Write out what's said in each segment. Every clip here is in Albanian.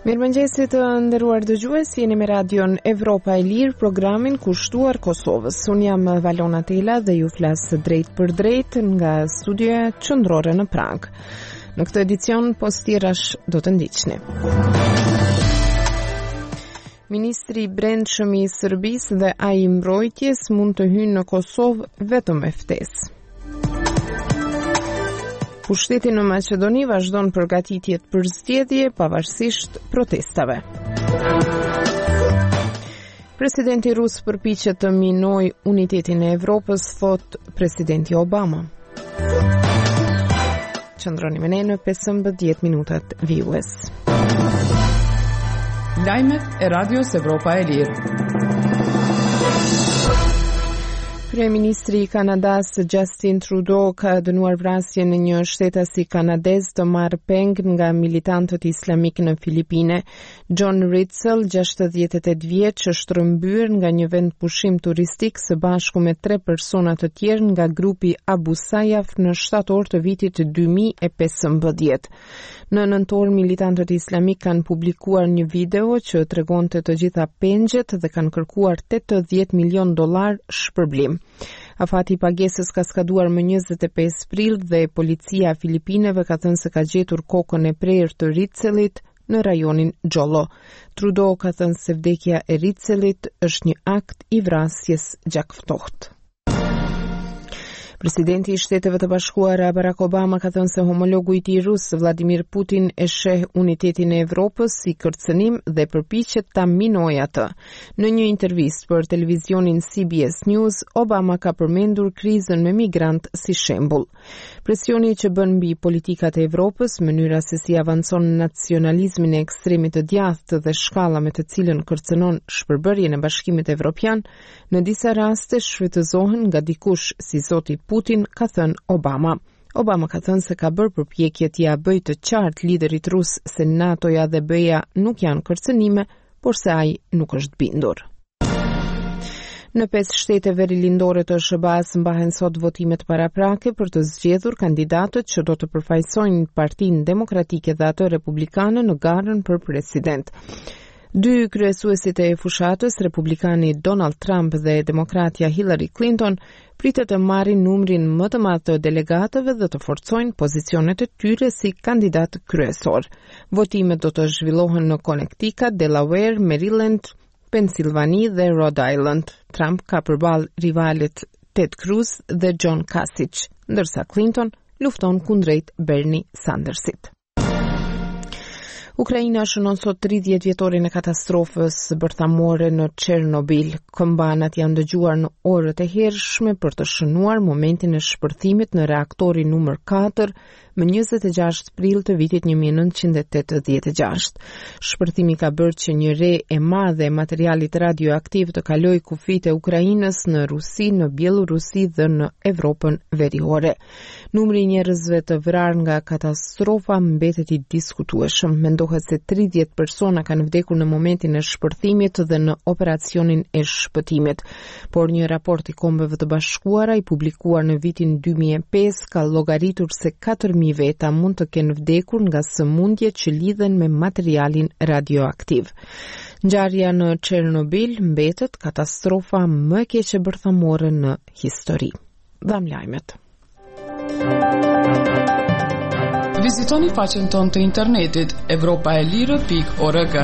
Mirëmëngjesit të nderuar dëgjues, jeni me radion Evropa e Lirë, programin kushtuar Kosovës. Unë jam Valona Tela dhe ju flas drejt për drejt nga studioja qendrore në Prag. Në këtë edicion postirash do të ndiqni. Ministri i Brendshëm i Serbisë dhe ai i Mbrojtjes mund të hyjnë në Kosovë vetëm me ftesë. Pushteti në Maqedoni vazhdon përgatitjet për zgjedhje pavarësisht protestave. Presidenti rus përpiqet të minojë unitetin e Evropës, thot presidenti Obama. Qëndroni me ne në 15 minutat vijues. Lajmet e Radios Evropa e Lirë. Kryeministri i Kanadas Justin Trudeau ka dënuar vrasjen e një shtetasi kanadez të marrë peng nga militantët islamik në Filipine. John Ritzel, 68 vjeç, është rrëmbyer nga një vend pushim turistik së bashku me 3 persona të tjerë nga grupi Abu Sayyaf në shtator të vitit 2015. Në nëntor, militantët islamik kanë publikuar një video që tregonte të gjitha pengjet dhe kanë kërkuar $80 milion shpërblim. Afati i pagesës ka skaduar më 25 prill dhe policia e Filipineve ka thënë se ka gjetur kokën e prerë të Ritzelit në rajonin Jolo. Trudeau ka thënë se vdekja e Ritzelit është një akt i vrasjes gjakftohtë. Presidenti i Shteteve të Bashkuara Barack Obama ka thënë se homologu i tij rus Vladimir Putin e sheh unitetin e Evropës si kërcënim dhe përpiqet ta minojë atë. Në një intervistë për televizionin CBS News, Obama ka përmendur krizën me migrant si shembull. Presioni që bën mbi politikat e Evropës, mënyra se si avancon nacionalizmin e ekstremit të djathtë dhe shkalla me të cilën kërcënon shpërbërjen e Bashkimit Evropian, në disa raste shfrytëzohen nga dikush si zoti Putin, ka thënë Obama. Obama ka thënë se ka bërë përpjekje t'ia bëjë të qartë liderit rus se NATO-ja dhe BE-ja nuk janë kërcënime, por se ai nuk është bindur. Në 5 shtete verilindore të SBA-s mbahen sot votimet paraprake për të zgjedhur kandidatët që do të përfaqësojnë Partinë Demokratike dhe atë Republikane në garën për president. 2 kryesuesit e fushatës, republikani Donald Trump dhe demokratja Hillary Clinton, pritet të marrin numrin më të madh të delegatëve dhe të forcojnë pozicionet e tyre si kandidat kryesor. Votimet do të zhvillohen në Connecticut, Delaware, Maryland, Pennsylvania dhe Rhode Island. Trump ka përballë rivalet Ted Cruz dhe John Kasich, ndërsa Clinton lufton kundrejt Bernie Sandersit. Ukraina shënon sot 30 vjetorin e katastrofës bërthamore në Chernobyl. Këmbanat janë dëgjuar në orët e hershme për të shënuar momentin e shpërthimit në reaktorin numër 4 më 26 prill të vitit 1986. Shpërthimi ka bërë që një re e madhe e materialit radioaktiv të kalojë kufijtë e Ukrainës në Rusi, në Bielorusi dhe në Evropën veriore. Numri i njerëzve të vrarë nga katastrofa mbetet i diskutueshëm. Mendohet se 30 persona kanë vdekur në momentin e shpërthimit dhe në operacionin e shpëtimit. Por një raport i Kombeve të Bashkuara i publikuar në vitin 2005 ka llogaritur se 4.000 veta mund të kenë vdekur nga sëmundjet që lidhen me materialin radioaktiv. Ngjarja në Chernobyl mbetet katastrofa më e keqe bërthamore në histori. Dham lajmet. Vizitoni faqen tonë të internetit evropaelire.org.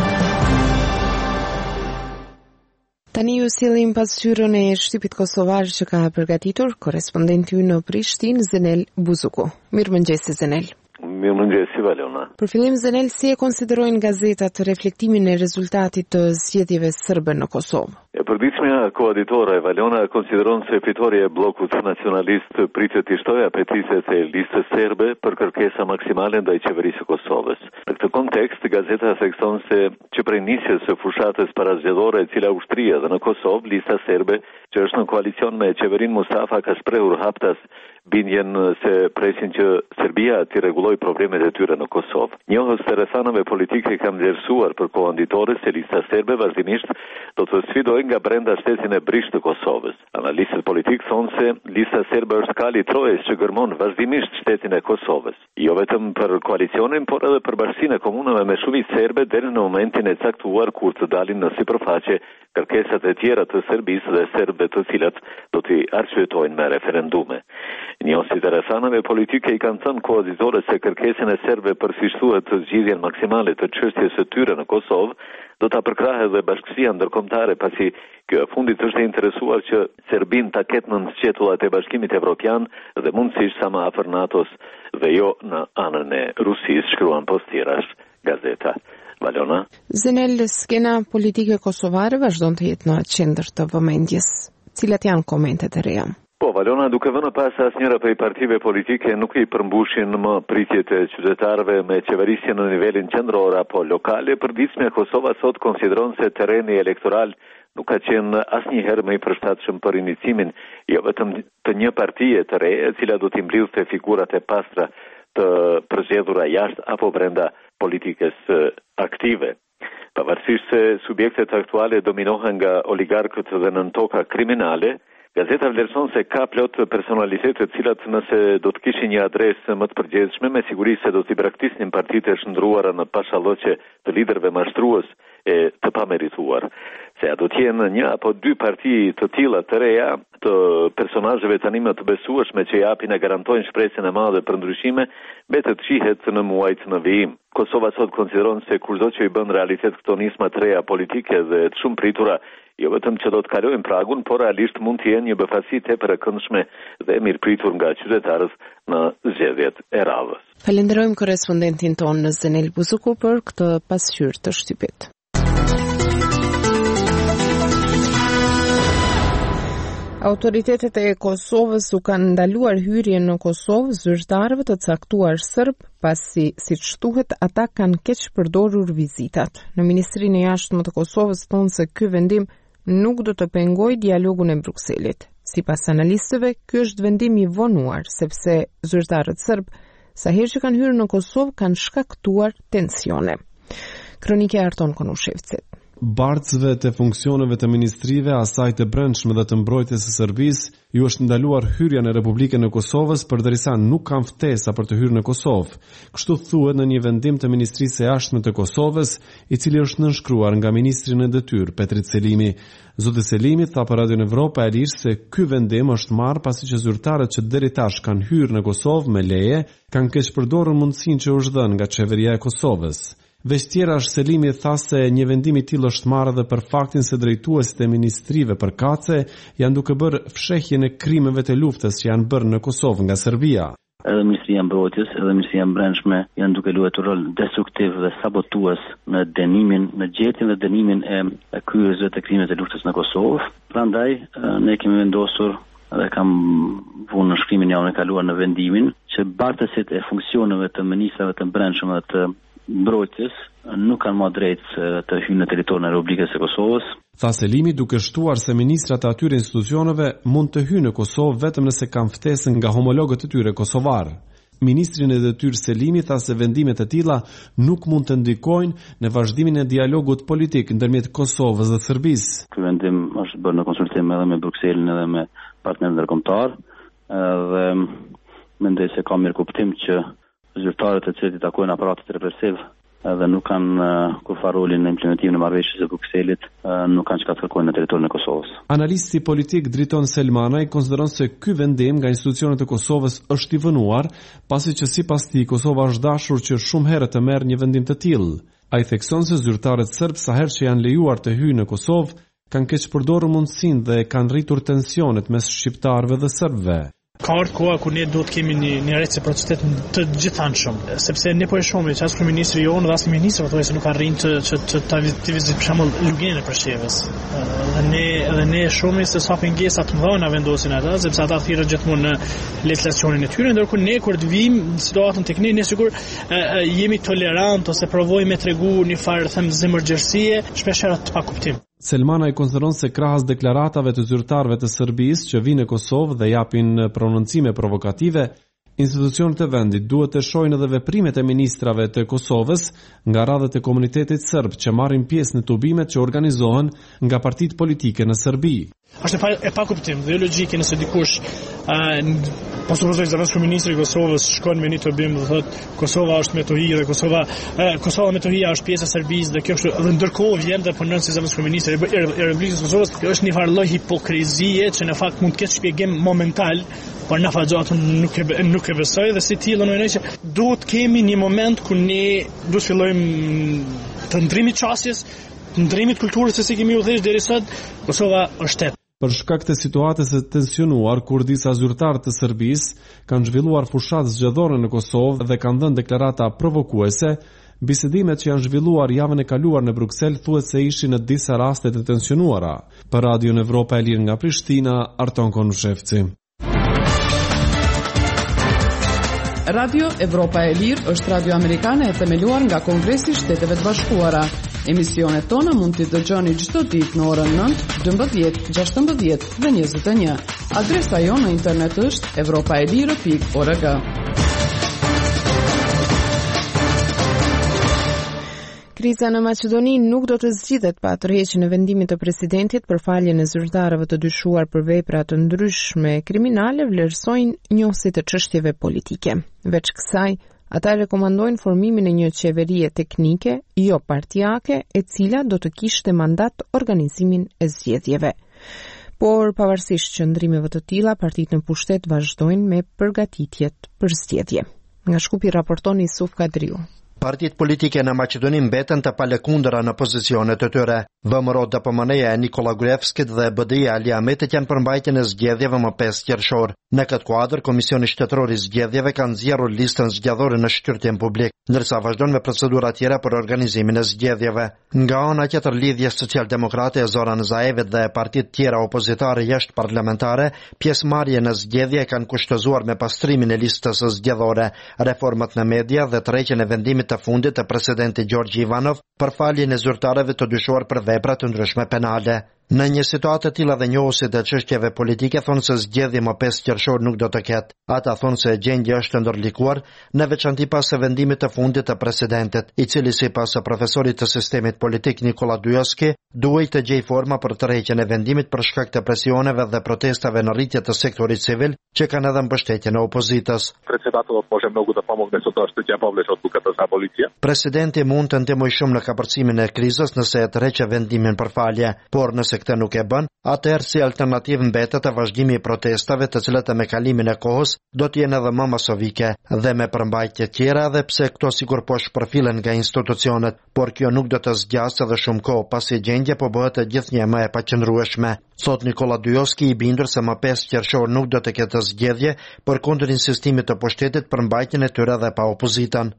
Tani ju sillim pasqyrën e shtypit kosovar që ka përgatitur korespondenti ynë në Prishtinë, Zenel Buzuku. Mirëmëngjes Zenel. Mirëmëngjes Valona. Për fillim Zenel, si e konsiderojnë gazetat reflektimin e rezultatit të zgjedhjeve serbe në Kosovë? Përditshmja koaditore Valona konsideron se fitoria e bllokut nacionalist pritet të shtojë apetitet e listës serbe për kërkesa maksimale ndaj qeverisë së Kosovës. Në këtë kontekst, gazeta thekson se që prej nisjes së fushatës parazgjedhore e cila ushtria dhe në Kosovë, lista serbe që është në koalicion me qeverinë Mustafa ka shprehur haptas bindjen se presin që Serbia t'i rregullojë problemet e tyre në Kosovë. Njohës të rrethanave politike kanë vlerësuar për koanditore se lista serbe vazhdimisht do të sfidojë fillojnë nga brenda shtetin e brishtë të Kosovës. Analistët politik thonë se lista serbe është kali i trojës që gërmon vazhdimisht shtetin e Kosovës. Jo vetëm për koalicionin, por edhe për bashkinë e komunave me shumicë serbe deri në momentin e caktuar kur të dalin në sipërfaqe kërkesat e tjera të Serbisë dhe serbëve të cilat do t'i arsyetojnë me referendume. Njohësit e rrethanave politike i kanë thënë koazitorët se kërkesën e serbëve përfshirëhet të zgjidhjen maksimale të çështjes së tyre në Kosovë do ta përkrahë dhe Bashkësia Ndërkombëtare, pasi kjo e fundit është e interesuar që Serbinë ta ketë në sqetullat e Bashkimit Evropian dhe mundësisht sa më afër NATO-s dhe jo në anën e Rusisë, shkruan Postirash gazeta. Valona. Zenel, skena politike kosovare vazhdon të jetë në qendër të vëmendjes. Cilat janë komentet e reja? Po, Valona, duke vënë pas asnjëra prej partive politike nuk i përmbushin më pritjet e qytetarëve me qeverisje në nivelin qendror apo lokale, përditshmja Kosova sot konsideron se terreni elektoral nuk ka qenë asnjëherë më i përshtatshëm për inicimin jo vetëm të një partie të re, e cila do t'i mbledhte figurat e pastra të përzgjedhura jashtë apo brenda politikës aktive. Pavarësisht se subjektet aktuale dominohen nga oligarkët dhe nëntoka kriminale, gazeta vlerëson se ka plot personalitete të cilat nëse do të kishin një adresë më të përgjithshme, me siguri se do t'i braktisnin partitë e shndruara në pashallëqe të liderëve mashtrues e të pamerituar. Se a do të jenë një apo dy parti të tilla të reja, të personazheve tani më të besueshme që japin e garantojnë shpresën e madhe për ndryshime, mbetet shihet në muajt në vijim. Kosova sot konsideron se kurdo që i bën realitet këto nisma të reja politike dhe të shumë pritura, jo vetëm që do të kalojnë pragun, por realisht mund të jenë një befasi tepër e këndshme dhe mirëpritur nga qytetarët në zgjedhjet e radhës. Falenderojmë korrespondentin tonë në Zenel Buzuku për këtë pasqyrë të shtypit. Autoritetet e Kosovës u kanë ndaluar hyrjen në Kosovë zyrtarëve të caktuar serb, pasi, siç thuhet, ata kanë keq përdorur vizitat. Në Ministrinë e Jashtme të Kosovës thonë se ky vendim nuk do të pengojë dialogun e Brukselit. Sipas analistëve, ky është vendim i vonuar, sepse zyrtarët serb, sa herë që kanë hyrë në Kosovë, kanë shkaktuar tensione. Kronike Arton Konushevci. Bartësve të funksioneve të ministrive, asaj të brendshme dhe të mbrojtjes së Serbisë, ju është ndaluar hyrja në Republikën e Kosovës përderisa nuk kanë ftesa për të hyrë në Kosovë. Kështu thuhet në një vendim të Ministrisë së Jashtme të Kosovës, i cili është nënshkruar nga ministri në detyrë, Petrit Selimi. Zoti Selimi tha për Radio Evropa e Lirë se ky vendim është marrë pasi që zyrtarët që deri tash kanë hyrë në Kosovë me leje, kanë keq përdorur mundësinë që u është dhënë nga qeveria e Kosovës. Veç tjera është Selimi tha se një vendim i tillë është marrë edhe për faktin se drejtuesit e ministrive përkatëse janë duke bërë fshehjen e krimeve të luftës që janë bërë në Kosovë nga Serbia. Edhe Ministria e Mbrojtjes, edhe Ministria e Brendshme janë duke luajtur rol destruktiv dhe sabotues në dënimin, në gjetjen dhe dënimin e kryerësve të krimeve të luftës në Kosovë. Prandaj ne kemi vendosur dhe kam vunë në shkrimin javën e kaluar në vendimin që bartësit e funksioneve të ministrave të brendshme dhe të mbrojtjes nuk kanë më drejtë të hyjnë në territorin e Republikës së Kosovës. Tha Selimi duke shtuar se ministrat e atyre institucioneve mund të hyjnë në Kosovë vetëm nëse kanë ftesën nga homologët e tyre kosovar. Ministri në detyrë Selimi tha se vendimet e tilla nuk mund të ndikojnë në vazhdimin e dialogut politik ndërmjet Kosovës dhe Serbisë. Ky vendim është bërë në konsultim edhe me Brukselin edhe me partnerët ndërkombëtar dhe mendoj se ka mirë kuptim që zyrtarët e cilët i takojnë aparatit represiv dhe nuk kanë kurfar rolin në implementimin e marrëveshjes së Brukselit, nuk kanë çka të kërkojnë në territorin e Kosovës. Analisti politik Driton Selmanaj konsideron se ky vendim nga institucionet e Kosovës është i vënuar, pasi që sipas tij Kosova është dashur që shumë herë të merr një vendim të tillë. Ai thekson se zyrtarët serb sa herë që janë lejuar të hyjnë në Kosovë, kanë keq përdorur mundësinë dhe kanë rritur tensionet mes shqiptarëve dhe serbëve. Ka ardhur koha kur ne duhet kemi një reciprocitet të gjithanshëm, sepse ne po e shohim që as kryeministri jonë dhe as ministri thonë nuk arrin të vizitojë për shembull luginën e Prishtinës. Dhe ne shohim se sa pengesa të mëdha vendosin ata, sepse ata thirrën gjithmonë në legislacionin e tyre, ndërkohë ne kur të vim në situatën tek ne sigur jemi tolerant ose provojmë të tregu një farë zemërgjërsie, shpesh herë të pakuptim. Selmana i konsideron se krahas deklaratave të zyrtarëve të Serbisë që vinë në Kosovë dhe japin prononcime provokative, Institucionet e vendit duhet të shohin edhe veprimet e ministrave të Kosovës nga radhët e komunitetit serb që marrin pjesë në tubimet që organizohen nga partitë politike në Serbi. Është e pa kuptim dhe logjike nëse dikush po supozoj zëvendësku ministri i Kosovës shkon me një tubim dhe thotë Kosova është me tohi dhe Kosova me tohia është pjesë e Serbisë dhe kjo është dhe ndërkohë vjen dhe punon si zëvendësku ministri i Republikës së Kosovës. Kjo është një farë lloj hipokrizie që në fakt mund të ketë shpjegim momental, por në fakt gjatë nuk e besoj dhe si tillë në që duhet kemi një moment ku ne duhet fillojmë të ndrimit çështjes, të ndrimit kulturës se si kemi u thësh deri sot, Kosova është shtet. Për shkak të situatës së tensionuar, kur disa zyrtarë të Serbisë kanë zhvilluar fushatë zgjedhore në Kosovë dhe kanë dhënë deklarata provokuese, bisedimet që janë zhvilluar javën e kaluar në Bruksel thuhet se ishin në disa raste të tensionuara. Për Radion Evropa e Lirë nga Prishtina, Arton Konushevci. Radio Evropa e Lirë është radio amerikane e themeluar nga Kongresi i Shteteve të Bashkuara. Emisionet tona mund t'i dëgjoni çdo ditë në orën 9, 12, 16 dhe 21. Adresa jonë në internet është europaelire.org. Kriza në Maqedoni nuk do të zgjidhet pa tërheqjen e vendimit të presidentit për faljen e zyrtarëve të dyshuar për vepra të ndryshme kriminale, vlerësojnë njohësit të çështjeve politike. Veç kësaj, ata rekomandojnë formimin e një qeverie teknike, jo partijake, e cila do të kishte mandat organizimin e zgjedhjeve. Por pavarësisht qëndrimeve të tilla, partitë në pushtet vazhdojnë me përgatitjet për zgjedhje. Nga Shkupi raporton Isuf Kadriu. Partitë politike në Maqedoni mbeten të palekundëra në pozicionet të tyre. VMRO DPMN-ja e Nikola Gruevskit dhe BDI-ja Ali Ahmetit janë për mbajtjen e zgjedhjeve më 5 qershor. Në këtë kuadër, Komisioni Shtetëror i Zgjedhjeve ka nxjerrur listën zgjedhore në shqyrtim publik, ndërsa vazhdon me procedura tjera për organizimin e zgjedhjeve. Nga ana tjetër, Lidhja Social-Demokrate e Zoran Zaevit dhe partitë tjera opozitare jashtë parlamentare, pjesëmarrje në zgjedhje kanë kushtëzuar me pastrimin e listës zgjedhore, reformat në media dhe tërheqjen e vendimit të fundit të presidenti Gjorgji Ivanov për faljen e zyrtarëve të dyshuar për vepra të ndryshme penale. Në një situatë të tilla dhe njohësit e çështjeve politike thonë se zgjedhje më 5 qershor nuk do të ketë. Ata thonë se gjendja është ndërlikuar, në veçanti pas së vendimit të fundit të presidentit, i cili sipas profesorit të sistemit politik Nikola Dujoski, duhej të gjejë forma për tërheqjen e vendimit për shkak të presioneve dhe protestave në rritje të sektorit civil, që kanë edhe mbështetjen e opozitës. Presidenti mund të ndihmojë shumë në kapërcimin e krizës nëse e tërheqë vendimin për falje, por nëse këtë nuk e bën, atëherë si alternativë mbetet vazhdimi i protestave, të cilat me kalimin e kohës do të jenë edhe më masovike dhe me përmbajtje tjera, edhe pse këto sigur po shpërfilen nga institucionet, por kjo nuk do të zgjasë edhe shumë kohë, pasi gjendja po bëhet gjithnjë më e paqëndrueshme. Thot Nikola Dujoski, i bindur se më 5 qershor nuk do të ketë zgjedhje përkundër insistimit të pushtetit për mbajtjen e tyre dhe pa opozitën.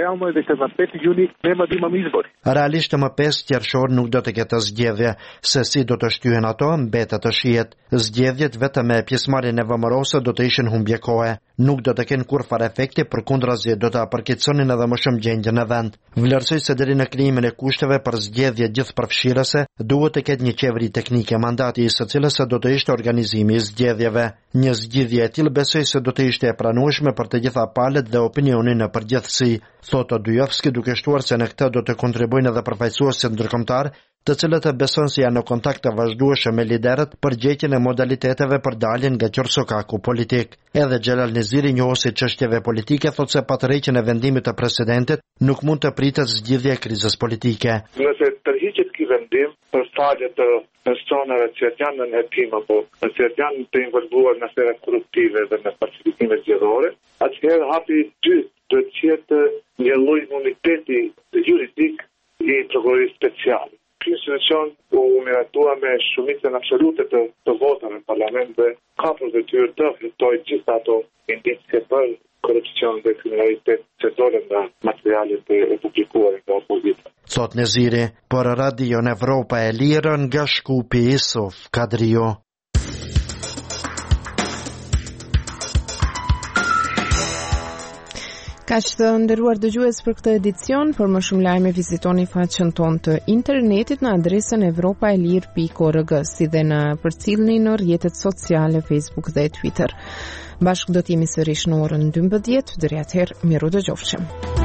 Realisht më 5 qershor nuk do të ketë zgjedhje, se si do të shtyhen ato mbetet të shihet. Zgjedhjet vetëm me pjesëmarrjen e VMRO-së do të ishin humbje kohe. Nuk do të kenë kurrë efekti, përkundrazi do të përkeqësonin edhe më shumë gjendjen e vend. Vlerësoj se deri në krijimin e kushteve për zgjedhje gjithëpërfshirëse duhet të ketë një qeveri teknike, mandati i së cilës do të ishte organizimi i zgjedhjeve. Një zgjidhje e tillë besoj se do të ishte e pranueshme për të gjitha palët dhe opinionin në përgjithësi, thotë Dujovski, duke shtuar se në këtë do të kontribuojnë edhe përfaqësuesit ndërkombëtar, të cilët e beson se janë në kontakt të vazhdueshëm me liderët për gjetjen e modaliteteve për daljen nga qorsokaku politik. Edhe Xhelal Neziri, njohësi çështjeve politike, thotë se pa tërheqjen e vendimit të presidentit nuk mund të pritet zgjidhja e krizës politike. Nëse tërhiqet ky vendim për falje të personave që janë në hetim apo që janë të involvuar në afera korruptive dhe në falsifikime zgjedhore, atëherë hapi i dytë do të jetë një lloj imuniteti juridik i prokurorit special. Ky institucion u miratua me shumicën absolute të votave në parlament dhe ka për detyrë të fitojë gjithë ato indicie për korrupsion dhe kriminalitet që dolen nga materialet e publikuara nga opozita. Thot Neziri, për Radion Evropa e Lirë nga Shkupi Isuf Kadrio. Kaq të nderuar dëgjues për këtë edicion, për më shumë lajme vizitoni faqen tonë të internetit në adresën europaelir.org, si dhe na përcillni në rrjetet sociale Facebook dhe Twitter. Bashkë do t'jemi sërish në orën 12, deri atëherë miru dëgjofshëm.